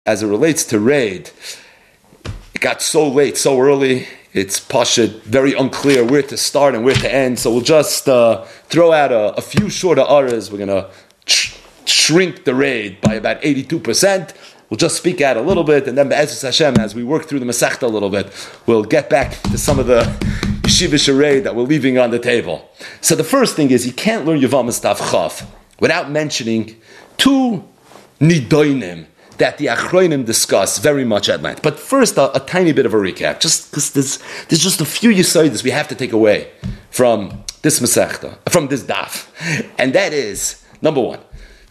as it relates to raid, it got so late, so early, it's pashut, very unclear where to start and where to end. So we'll just throw out a few shorter auras. We're going to shrink the raid by about 82%. We'll just speak out a little bit, and then Be'ezus Hashem, as we work through the Masechta a little bit, we'll get back to some of the Yeshiva Sharei that we're leaving on the table. So the first thing is, you can't learn Yevamos Tav Chav without mentioning two nidoinim that the Achronim discuss very much at length. But first, a tiny bit of a recap, just because there's just a few Yesodis we have to take away from this Masechta, from this daf, and that is, number one,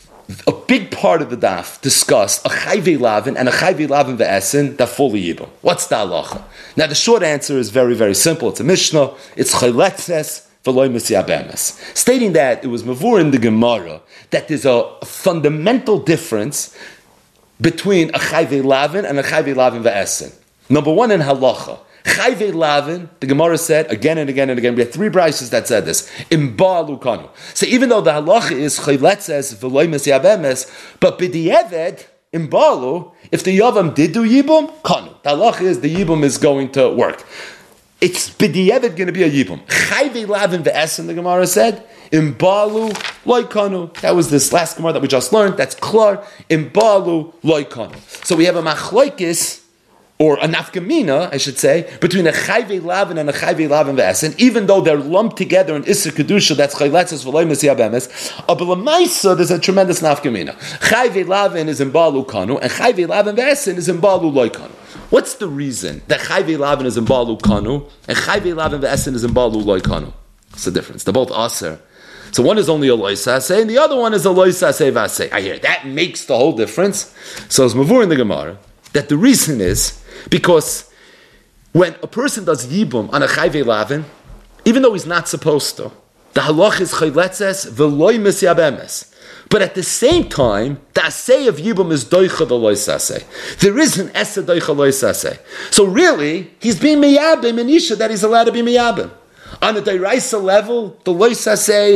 a big part of the daf discussed a chayvei lavin and a chayvei lavin ve'esin that fully yibum. What's the halacha? Now the short answer is very, very simple. It's a Mishnah. It's chayletzes v'loy misyabemes, stating that it was mavur in the Gemara that there's a fundamental difference between a chayvei lavin and a chayvei lavin ve'esin. Number one, in halacha, chayvei lavin, the Gemara said again and again and again. We had three brises that said this. In ba'alu kanu. So even though the halacha is chayletzes v'loy misyabemes, but b'di'eved in ba'alu, if the yavam did do yibum, kanu. The halacha is the yibum is going to work. It's b'di'eved going to be a yibum. Chayvei lavin ve'esin, the Gemara said, in ba'alu loy kanu. That was this last Gemara that we just learned. That's klar. In ba'alu loy kanu. So we have a machloikis, or a nafkamina, I should say, between a chayvei lavin and a chayvei lavin ve'esin, even though they're lumped together in Isser Kedusha, that's chayletzes v'loy misyabemes, but l'maisa, there's a tremendous nafkamina. Chayvei lavin is in ba'alu kanu, and chayvei lavin ve'esin is in ba'alu loy kanu. What's the reason that chayvei lavin is in ba'alu kanu, and chayvei lavin ve'esin is in ba'alu loy kanu? What's the difference? They're both aser. So one is only a loy saseh, and the other one is a loy saseh vaseh. I hear that makes the whole difference. So it's mavur in the Gemara that the reason is because when a person does yibum on a chayvei lavin, even though he's not supposed to, the halach is chayletzes v'loy misyabemes. But at the same time, the asay of yibum is doicha the loy saseh. There is an esa doicha loy saseh. So really, he's being miyabim in isha that he's allowed to be miyabim. On a deraisa level, the loy saseh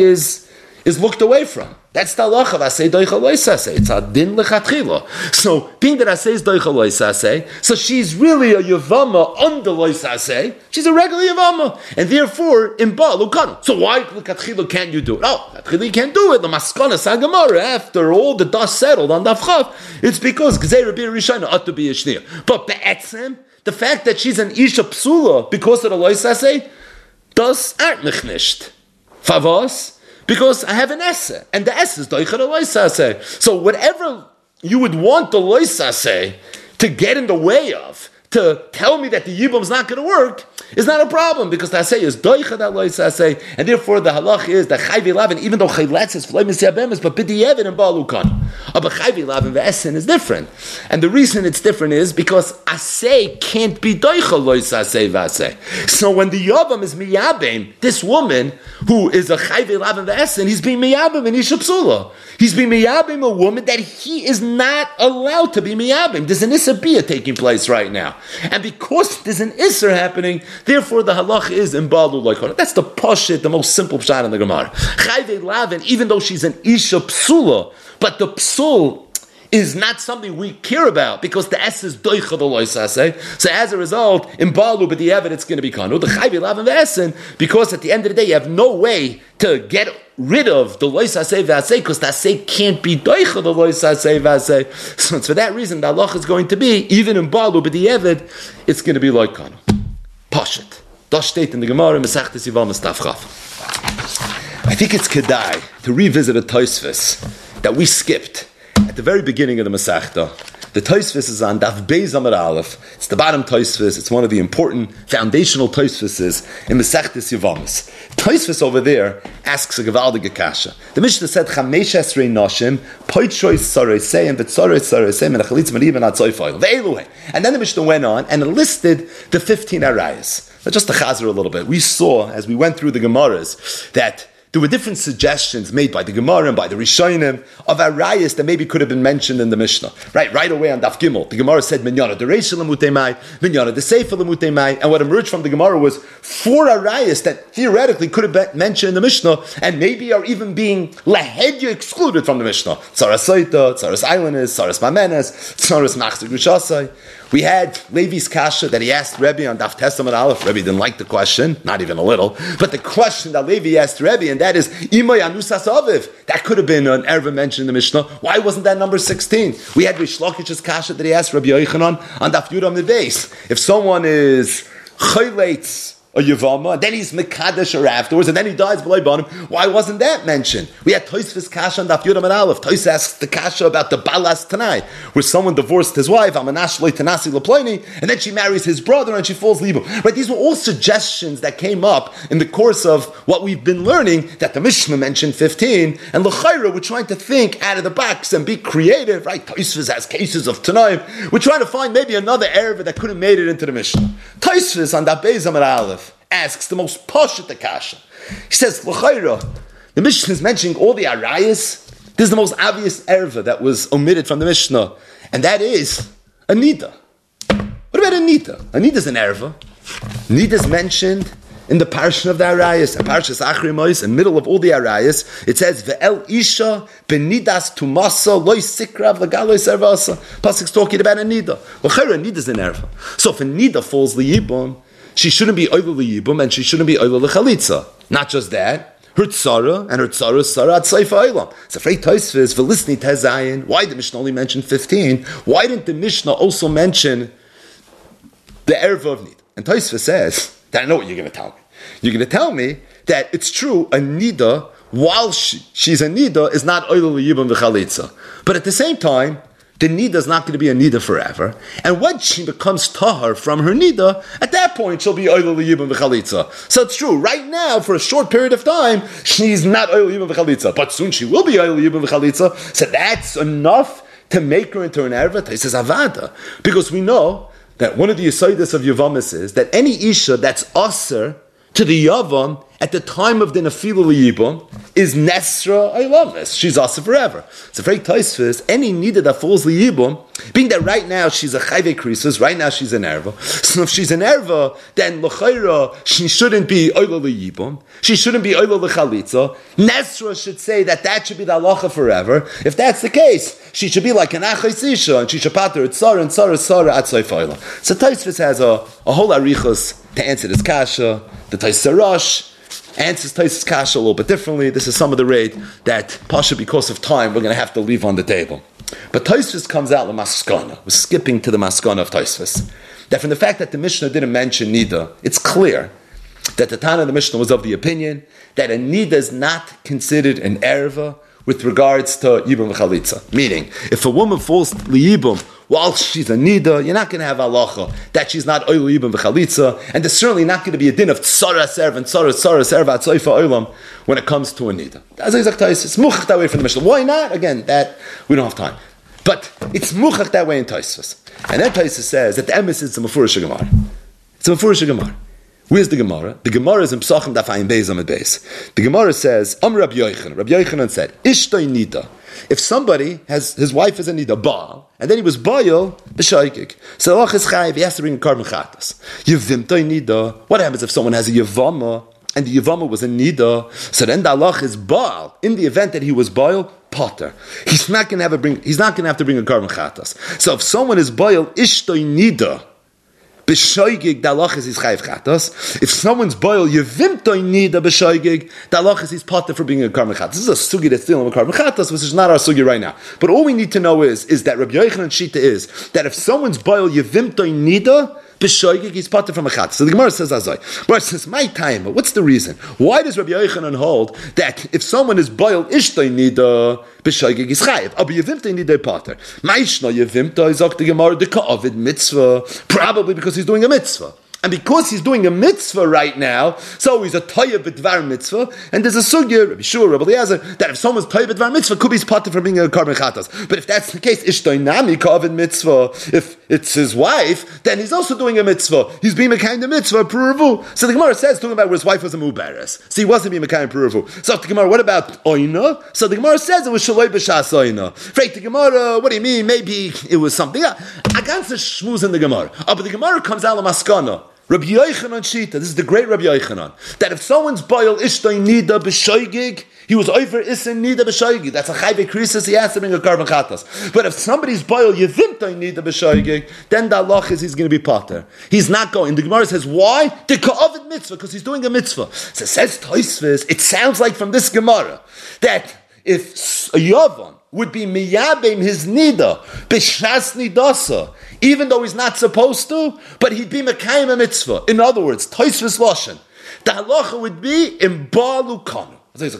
is looked away from. That's the halacha of asay doicha loy saseh. It's a din lechatchila. So, being that asay is doicha loy saseh, so she's really a yavama under loy saseh. She's a regular yavama, and therefore in ba'alu kanu. So why lechatchila can't you do it? Oh, lechatchila you can't do it. The maskana sagamara, after all the dust settled on daf chav, it's because gzei rabbi rishayna ought to be a shnir. But be'etzem, the fact that she's an isha psula because of the loy saseh does art mich nicht. Favos. Because I have an esse, and the esse is doicha the loy saseh. So whatever you would want the loy saseh to get in the way of, to tell me that the yibum is not going to work, is not a problem, because the aseh is doicha that loy saseh, and therefore the halach is that chayvei lavin, even though chayletz is v'loy misyabemes, but b'di'eved and ba'alu kanu. But chayvei lavin ve'esin is different, and the reason it's different is because aseh can't be doicha loy saseh v'aseh. So when the yavam is miyabim, this woman who is a chayvei lavin ve'esin, he's being miyabim in isha psula. He's being miyabim a woman that he is not allowed to be miyabim. There's an issa biyah taking place right now. And because there's an isser happening, therefore the halach is in ba'alu loy kanu. That's the pashit, the most simple pshat in the Gemara. Chayvei lavin, even though she's an isha psula, but the psul is not something we care about because the S is doicha the loy saseh. So as a result, in ba'alu b'di'eved it's going to be kanu. The chayvei lavin ve'esin, because at the end of the day you have no way to get rid of the loy saseh v'aseh because the aseh can't be doicha the loy saseh v'aseh. So it's for that reason the halach is going to be, even in ba'alu b'di'eved, it's going to be loy kanu. Pashat. Das steht in the Gemara Masechtas Yevamos Tav Chav. I think it's kedai to revisit a Tosfos that we skipped at the very beginning of the Masechta. The Tosfos is on Daf Beis Amud Aleph. It's the bottom Tosfos. It's one of the important foundational Tosfoses in Masechtas Yevamos. Tosfos over there asks a gewaldige kasha. The Mishnah said, Chamesh esrei noshim, poitrois saroseim, v'tsarois saroseim, and a chalitz mariv and atzoyfoil. Ve'eluhe. And then the Mishnah went on and listed the 15 arayas. But just to chazer a little bit, we saw, as we went through the Gemaras, that there were different suggestions made by the Gemara and by the Rishonim of arayos that maybe could have been mentioned in the Mishnah. Right away on Daf Gimel, the Gemara said Minyana de Reisha Lamutei Mai, Minyana de Seifa Lamutei Mai, and what emerged from the Gemara was 4 arayos that theoretically could have been mentioned in the Mishnah and maybe are even being lahedya excluded from the Mishnah. Tzaras Soita, Tzaras Eilanis, Tzaras Mamenes, Tzaras Machzir Gushasai. We had Levi's kasha that he asked Rebbe on Daf Testament Aleph. Rebbe didn't like the question, not even a little, but the question that Levi asked Rebbe, and that is Imay Anusas Aviv. That could have been an erva mentioned in the Mishnah. Why wasn't that number 16? We had Rish Lakish's kasha that he asked Rabbi Yochanan on Daf Yudam Nebeis. If someone is chayleitz a Yavama, and then he's Mekadesh or afterwards, and then he dies below bottom. Why wasn't that mentioned? We had Tosfos Kasha and Daf Yudam and Aleph. Tos asks the Kasha about the Balas Tanai, where someone divorced his wife, Amanash Loi Tanasi Laploni, and then she marries his brother and she falls Libo. Right? These were all suggestions that came up in the course of what we've been learning, that the Mishnah mentioned 15, and L'chaira, we're trying to think out of the box and be creative, right? Tosfos has cases of Tanaim. We're trying to find maybe another erva that could have made it into the Mishnah. Tosfos on Daf Beis Amud Aleph asks the most posh at the kasha. He says, L'chaira, the Mishnah is mentioning all the arayos. This is the most obvious erva that was omitted from the Mishnah, and that is a nida. What about a nida? A nida is an erva. Nida is mentioned in the parsha of the arayos, and parshas Achri Mos, in the middle of all the arayos. It says, Ve'el isha benidas tumasa loy sikrav l'galoi servasa. Pasuk's talking about a nida. L'chaira, a nida is an erva. So if a nida falls liyibum, she shouldn't be oila liyibum and she shouldn't be oila l'chalitza. Not just that, her tzara and her tzara is tzara at seifa oilam. It's a frei Tosfos v'lisni tezayin. Why did the Mishnah only mention 15? Why didn't the Mishnah also mention the erva of nida? And Tosfos says that I know what you're going to tell me. You're going to tell me that it's true a nida while she's a nida is not oila liyibum v'chalitza, but at the same time, the nida is not going to be a nida forever. And when she becomes tahar from her nida, at that point she'll be oila liyibum v'chalitza. So it's true, right now, for a short period of time, she's not oila liyibum v'chalitza. But soon she will be oila liyibum v'chalitza. So that's enough to make her into an erva. He says avada. Because we know that one of the yesodis of Yavamis is that any isha that's aser to the Yavam at the time of the Nefilah Liyibum is Nesra Eilamis. She's also forever. It's a very Tosfos. Any nida that falls Liyibum, being that right now she's a Chayve Krisus, right now she's an erva. So if she's an erva, then L'chaira, she shouldn't be Oila Liyibum. She shouldn't be Oila L'chalitza. Nesra should say that should be the halacha forever. If that's the case, she should be like an Achais Isha, and she should pater at Tzara and Tzara at Tzayfayla. So Tosfos has a whole arichos to answer this kasha. The Tosfos Rosh answers Tosfos kasha a little bit differently. This is some of the raid that, Pasha, because of time, we're going to have to leave on the table. But Tosfos comes out with maskana. We're skipping to the maskana of Tosfos. That from the fact that the Mishnah didn't mention nida, it's clear that the Tana of the Mishnah was of the opinion that a nida is not considered an erva with regards to yibum v'chalitza. Meaning, if a woman falls liyibum while she's a nida, you're not going to have halacha that she's not oil yibum v'chalitza, and there's certainly not going to be a din of tzara serv and tzara serv at tzayfa oilam when it comes to a nida. As exact it's muchach that way from the Mishnah. Why not? Again, that we don't have time. But it's muchach that way in Tosfos. And then Tosfos says that the emes is a mefurish gemara. It's a mefurish gemara. Where's the Gemara? The Gemara is in Psachim Daf Ayin Beis Amud Beis. The Gemara says, Rabbi Yochanan. Rabbi Yochanan said, Ishtoi nida. If somebody has, his wife is a nida, Baal, and then he was Baal, b'shaykik. So Allah is chayiv, he has to bring a carbon chatas. Yevimtoi nida. What happens if someone has a Yevama, and the Yevama was a nida? So then the Allah is Baal. In the event that he was Baal, Potter. He's not going to have to bring a carbon chatas. So if someone is Baal, Ishtoi nida, b'shoigig, the halachas is chayiv chatas. If someone's boil yevimtoi nida b'shoigig, the halachas is potter for being a karma chatas. This is a sugi that's dealing with karma chatas, which is not our sugi right now. But all we need to know is that Rabbi Yochanan Shita is that if someone's boil yevimtoi nida b'shoigig, he's potter from a chatas. So the Gemara says azay. But it says my time. What's the reason? Why does Rabbi Yochanan hold that if someone is boil ishtoi nida b'shoigig is chayiv? Aber yevimtoi nida potter. Ma'ishna yevimtoi zok the Gemara de ka'avid mitzvah. Probably because he's doing a mitzvah. And because he's doing a mitzvah right now, so he's a toya b'dvar mitzvah, and there's a sugya, Rabbi Shua, Rabbi Eliezer, that if someone's toya b'dvar mitzvah, could be spotted from being a carbon chatas. But if that's the case, ishtoinami kavid mitzvah, if it's his wife, then he's also doing a mitzvah. He's being a kind of mitzvah, peruvu. So the Gemara says, talking about where his wife was a mubaris. So he wasn't being a kind of peruvu. So the Gemara, what about oina? So the Gemara says it was shaloi b'shas oina. Freit the Gemara, what do you mean? Maybe it was something. Against the shmuz in the Gemara. But the Gemara comes out of maskana. Rabbi Yochanan Shita, this is the great Rabbi Yochanan, that if someone's boil ishtay nida b'shoigig, he was over isin nida b'shoigig. That's a chayve krisis, he has to bring a carbon chatas. But if somebody's boil yevimtay nida b'shoigig, then the halach is he's going to be potter. He's not going. The Gemara says, why? The ka'avid mitzvah, because he's doing a mitzvah. So it says Tosfos, it sounds like from this Gemara, that if a yavan would be miyabim his nida b'shas nidasa, even though he's not supposed to, but he'd be mekayim a mitzvah. In other words, Tosfos lashon, the halacha would be in balu kanu.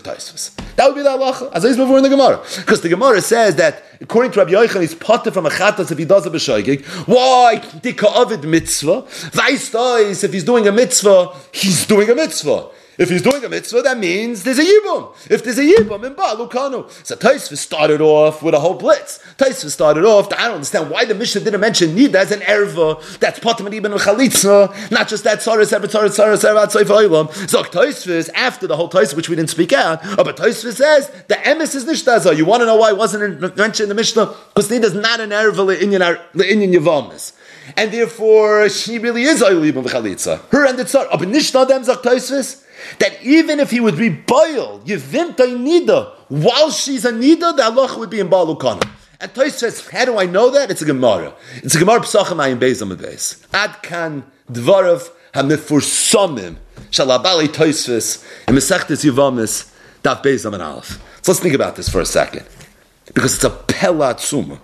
That would be the halacha. As is before in the Gemara, because the Gemara says that according to Rabbi Yochanan, he's potter from a chatas if he does a b'shoigig. Why dika avid mitzvah? Vaystois, if he's doing a mitzvah, he's doing a mitzvah. If he's doing a mitzvah, that means there's a yibum. If there's a yibum in Baal Ukanu. So Tosfos started off with a whole blitz. Tosfos started off, I don't understand why the Mishnah didn't mention Nida as an erva. That's Potem and Ibn Chalitza. Not just that Tzaras, Tzayf Oilam. So Tosfos, after the whole Tosfos, which we didn't speak out, but Tosfos says, the emes is Nishtaza. You want to know why it wasn't mentioned in the Mishnah? Because Nida is not an erva le'inyan Yavamis. And therefore, she really is Oilim of Chalitza. Her and the Tzar. But Nishna dem Zak Tosfos, that even if he would be boiled, Yevimtay Nida, while she's a Nida, the halacha would be in Baal Ukana. And Tosfos says, how do I know that? It's a Gemara. It's a Gemara Psachim Ayin Beis Amud Beis. Ad kan dvarav hamifursamim shalabali Tosfos in Mesechtes Yevamis daf Beis Amud Aleph. So let's think about this for a second, because it's a pella tzuma.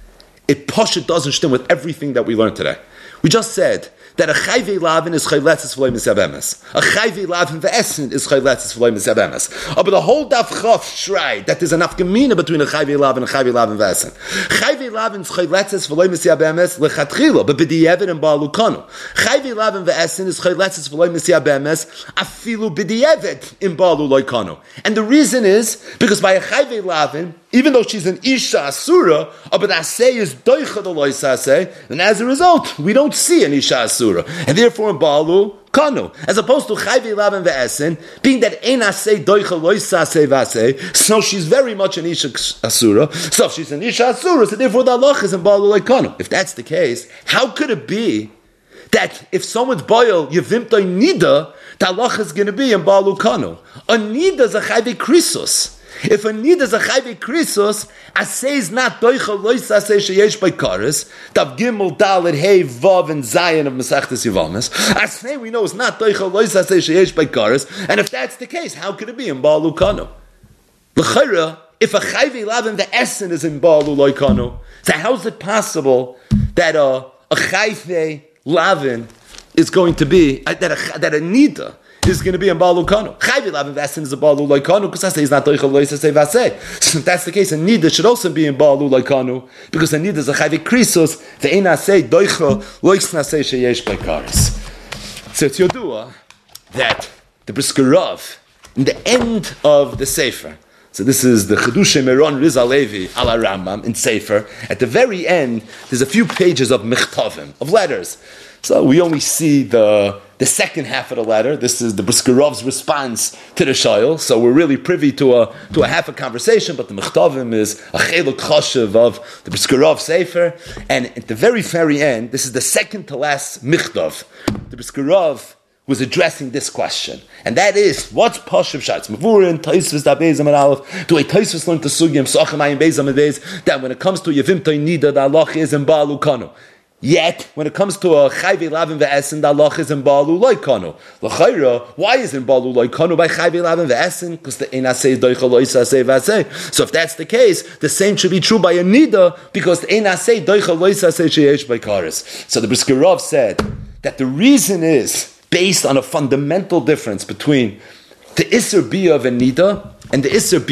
It Pasha doesn't stem with everything that we learned today. We just said that a chayvei lavin is chayletzes v'loy misabemes. A chayvei lavin v'esen is chayletzes v'loy misabemes. But the whole daf chav shrei that there's an afkamina between a chayvei lavin and a chayvei lavin v'esen. Chayvei lavin is chayletzes v'loy misabemes lechatchila, but b'di'evet and ba'alukanu. Chayvei lavin v'esen is chayletzes v'loy misabemes afilu b'di'evet in ba'alulokanu. And the reason is because by a chayvei lavin, even though she's an Isha Asura, but Asay is Doicha the Lois Asay, and as a result, we don't see an Isha Asura. And therefore in Baalu, Kanu. As opposed to Chayvi Lavan Ve'esen, being that Ein Asay Doicha Lois Asay Vasay, so she's very much an Isha Asura. So if she's an Isha Asura, so therefore the Allah is in Baalu like Kanu. If that's the case, how could it be that if someone's boil Yevimtoi Nida, the Allah is going to be in Baalu Kanu? A Nida is a Chayvi Krisus. If a nida is a chayve krisos, asay is not doicha lois asay sheyesh by kares. Tav gimel dalet hey vav and zayin of Masechtes Yevamis. Asay we know is not doicha lois asay sheyesh by kares. And if that's the case, how could it be in Baal Ukanu? L'chayra, if a chayve lavin the esen is in Baal Ukanu, so how is it possible that a chayve lavin is going to be that a nida is going to be in Baal Ukanu? Chayvi Lavin Vasin is a Baal Ukanu because I say he's not Doicha Lois Asay Vasay. So if that's the case, a Nida should also be in Baal Ukanu because a Nida is a Chayvi Krisos. The Ein Asay Doicha Lois Asay Sheyesh Bekaris. So it's Yodua that the Brisker Rav in the end of the Sefer. So this is the Chedushay Meron Rizal Levi ala Rambam in Sefer. At the very end, there's a few pages of Mechtavim, of letters. So we only see the second half of the letter. This is the Brisker Rav's response to the Shayil. So we're really privy to a half a conversation, but the Mechtavim is a Cheluk Chashav of the Brisker Rav Sefer. And at the very, very end, this is the second to last Mechtav. The Brisker Rav was addressing this question, and that is, what's Pashuv Shatz Mavurin Tosfos da Beis Amud Aleph? Do a Tosfos learn to Sugyim Sachem Ayin Beis Amud Beis that when it comes to Yevimtoi Nida, the Allah is in Baal Ukanu? Yet, when it comes to a Chayvei Lavin Ve'esen, the Allah is in Baal Ukanu. L'chayra, why is in Baal Ukanu by Chayvei Lavin Ve'esen? Because the Ein Asay Doicha Lois Asay Vasay. So if that's the case, the same should be true by a Nida, because the Ein Asay Doicha Lois Asay Sheyesh by Kares. So the Brisker Rav said that the reason is based on a fundamental difference between the Isser Bia of a Nida and the Isser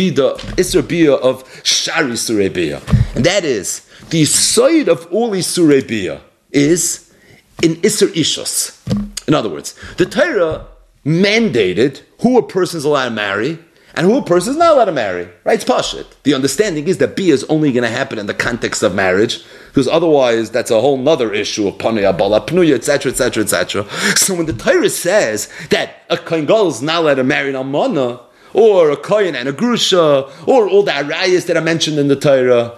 Bia of Shari Surei Bia. And that is, the side of all Surei Bia is in Isser Ishos. In other words, the Torah mandated who a person is allowed to marry and who a person is not allowed to marry. Right? It's pashut. The understanding is that bia is only going to happen in the context of marriage, because otherwise that's a whole nother issue of panuya, bala, pnuya, etc., etc., etc. So when the Torah says that a kohen gadol is not allowed to marry an almana, or a kohen and a grusha, or all the arayas that are mentioned in the Torah,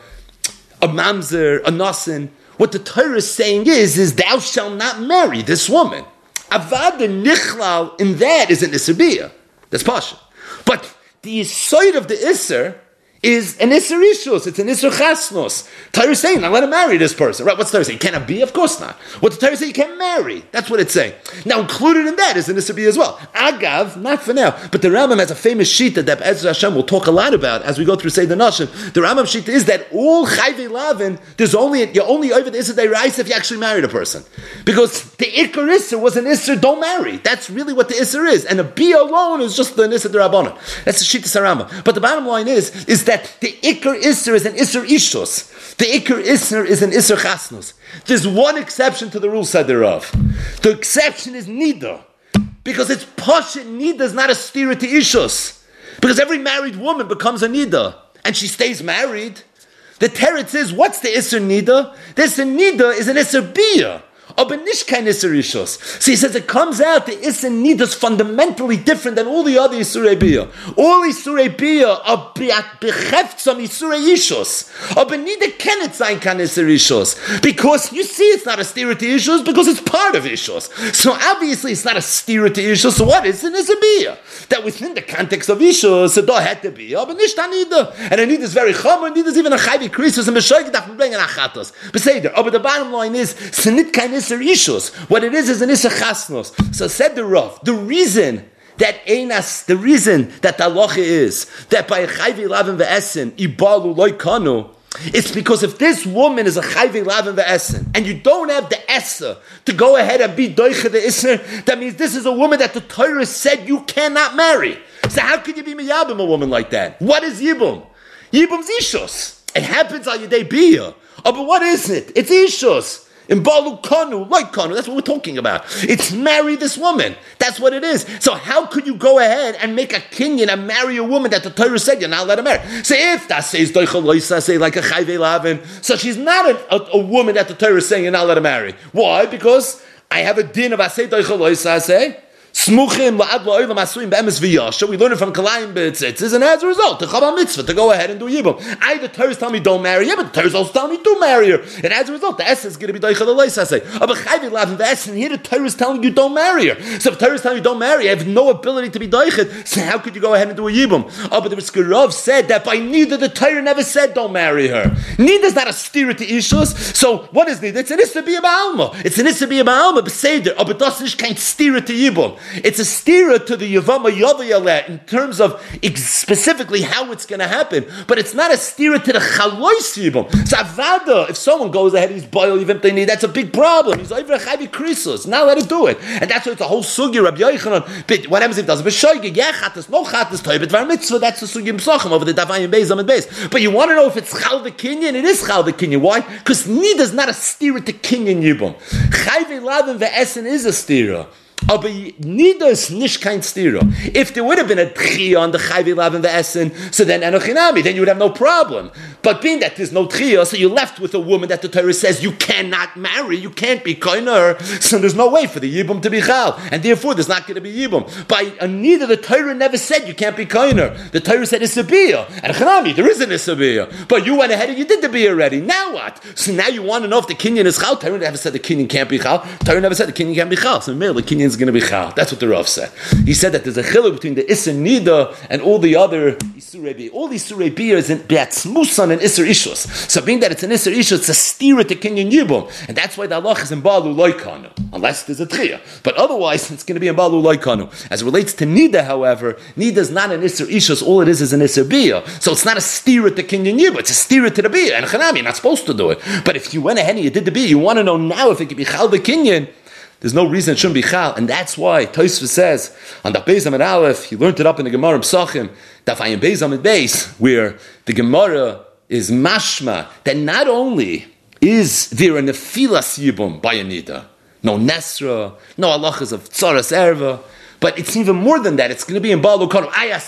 a mamzer, a nasin, what the Torah is saying is thou shalt not marry this woman. Avad nichlal in that is an isser bia. That's pasha. But the yisoid of the isser is an isser ishus. It's an isser chasnos. Torah is saying, now let him marry this person. Right? What's Torah saying? Can it be? Of course not. What the Torah say? You can't marry. That's what it's saying. Now included in that is an isser bia as well. Agav, not for now, but the Rambam has a famous shita that Ezra Hashem will talk a lot about as we go through Seder Nashim. The Rambam shita is that all chayvei lavin, you're only over the isser deraisa if you actually married a person, because the ikar isser was an isser don't marry. That's really what the isser is, and a bia alone is just the isser derabbanan. That's the shita Rambam. But the bottom line is that the ikar isser is an isser ishus. The ikar isser is an isser chasnus. There's one exception to the rule said thereof. The exception is nida, because it's pashut. Nida is not a stira to ishus, because every married woman becomes a nida and she stays married. The teretz is, what's the isser nida? The isser nida is an isser bia. Aber nicht kein Isser Ishus. So he says it comes out the Isser Nida is fundamentally different than all the other Isurei Bia. All Isurei Bia are becheft some Isurei Ishus. Aber Nida can it sein kein Isser Ishus. Because you see it's not a stira to Ishus because it's part of Ishus. So obviously it's not a stira to Ishus. So what is an Isser Bia? That within the context of Ishus, it had to be. Aber nicht a Nida. And a Nida is very chomer. Nida is even a chayvi krisus and Meshoig darf man bringen achatos. Beseder. Aber the bottom line is, it's nicht kein Isser Ishus. What it is an Isser Chasnos. So said the Rav, the reason that the halacha is that by chayvei lavin ve'esen ibalu loy kanu, it's because if this woman is a chayvei lavin ve'esen and you don't have the essa to go ahead and be doicha the isser, that means this is a woman that the Torah said you cannot marry. So how could you be miyabim a woman like that? What is yibum? Yibum's ishus. It happens on your day bia. Oh, but what is it? It's ishus. In Balu Kanu, like Kanu, that's what we're talking about. It's marry this woman. That's what it is. So how could you go ahead and make a kinyan and marry a woman that the Torah said you're not allowed to marry? So if that says say like a chayvei lavin, so she's not a woman that the Torah is saying you're not allowed to marry. Why? Because I have a din of asay doichaloisa say. Smuchim la'ad la'olam asuim be'emes v'yasha. We learn it from Kalayim b'tzitzis, and as a result, the Chabal mitzvah to go ahead and do yibum. The Torah tell me don't marry her, but the Torah also tell me do marry her. And as a result, the essence is going to be doichel l'lois say. But chayvei lavin the essence here, the Torah is telling you don't marry her. So if the Torah is telling you don't marry her, you have no ability to be doichet. So how could you go ahead and do a yibum? But the Brisker Rav said that by neither the Torah never said don't marry her. Neither is not a stira to ishus. So what is neither? It's an issa b'ya ba'alma. It's an issa b'ya ba'alma b'seder. But das is kein stira to yibum. It's a stira to the Yavama Yavayalet in terms of specifically how it's going to happen, but it's not a stira to the Chalois Yibum. So Avada, if someone goes ahead, he's boil Yivim, that's a big problem. He's over a Chavi Krisus. Now let it do it. And that's why it's a whole sugi, Rabbi Yochanan. But what happens if it doesn't? B'shoigig, yeah, chatas, no chatas, toy, but var mitzvah, that's the sugi M'sochem over the Davayim Beis, Amid Beis. But you want to know if it's Chal the Kinyan? It is Chal the Kinyan. Why? Because Nida is not a stira to Kinyan Yibum. Chayvei Lavin ve'esen is a stira. Aber Nida is nish kein stira. If there would have been a tchiyah on the chayvei lavin ve'esen, so then enochinami, then you would have no problem. But being that there's no tchiyah, so you're left with a woman that the Torah says you cannot marry, you can't be koiner, so there's no way for the yibum to be chal, and therefore there's not going to be yibum. By Nida, the Torah never said you can't be koiner. The Torah said it's a bia, and chanami, there isn't a bia. But you went ahead and you did the bia already. Now what? So now you want to know if the kinyan is chal. Torah never said the kinyan can't be chal. Torah never said the kinyan can't be chal. So merely the kinyan is going to be chal. That's what the Rav said. He said that there's a chiluk between the Isser Nida and all the other Isurei Bia. All the Isurei Bia is in Be'atzmusan and Isser Ishus. So being that it's an Isser Ishus, it's a stira to Kinyan Yibum. And that's why the halach is in Balu Loikanu. Unless there's a tchiyah. But otherwise, it's going to be in Balu Loikanu. As it relates to Nida, however, Nida is not an Isser Ishus. All it is an Isser Bia. So it's not a stira to Kinyan Yibum. It's a stira to the Bia. And Chanami, you're not supposed to do it. But if you went ahead and you did the Bia, you want to know now if it could be Chal the Kinyan. There's no reason it shouldn't be chal, and that's why Tosfos says on Daf Beis Amid Aleph, he learned it up in the Gemara Psachim, Daf Ayin Beis Amid Beis, where the Gemara is mashma that not only is there a nefilas yibum by a nida, no Nesra, no halachas of Tzaras Erva. But it's even more than that. It's going to be in Baal Kanu.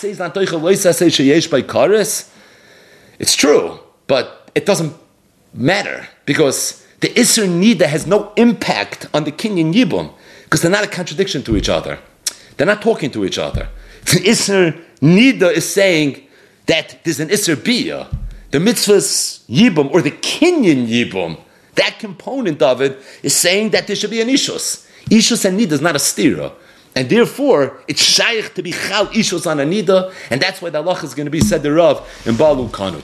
It's true, but it doesn't matter because the Isser Nida has no impact on the Kinyan Yibum because they're not a contradiction to each other. They're not talking to each other. The Isser Nida is saying that there's an Isser Biyah. The mitzvah's Yibum or the Kinyan Yibum, that component of it is saying that there should be an Ishus. Ishus and Nida is not a stira. And therefore, it's shaykh to be chal ishus on a nida, and that's why the halach is going to be said thereof in Baal Kanu.